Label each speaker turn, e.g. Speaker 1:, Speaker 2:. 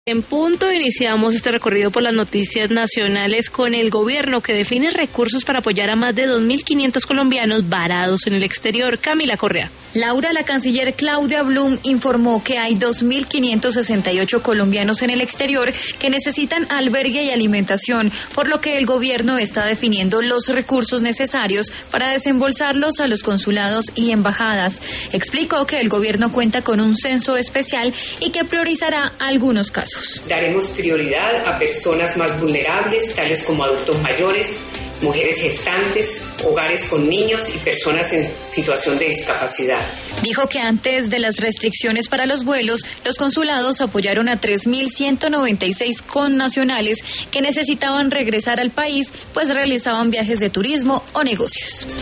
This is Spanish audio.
Speaker 1: En punto, iniciamos este recorrido por las noticias nacionales con el gobierno que define recursos para apoyar a más de 2.500 colombianos varados en el exterior. Camila Correa.
Speaker 2: Laura, la canciller Claudia Blum informó que hay 2.568 colombianos en el exterior que necesitan albergue y alimentación, por lo que el gobierno está definiendo los recursos necesarios para desembolsarlos a los consulados y embajadas. Explicó que el gobierno cuenta con un censo especial y que priorizará algunos casos.
Speaker 3: Daremos prioridad a personas más vulnerables, tales como adultos mayores, mujeres gestantes, hogares con niños y personas en situación de discapacidad.
Speaker 2: Dijo que antes de las restricciones para los vuelos, los consulados apoyaron a 3.196 connacionales que necesitaban regresar al país, pues realizaban viajes de turismo o negocios.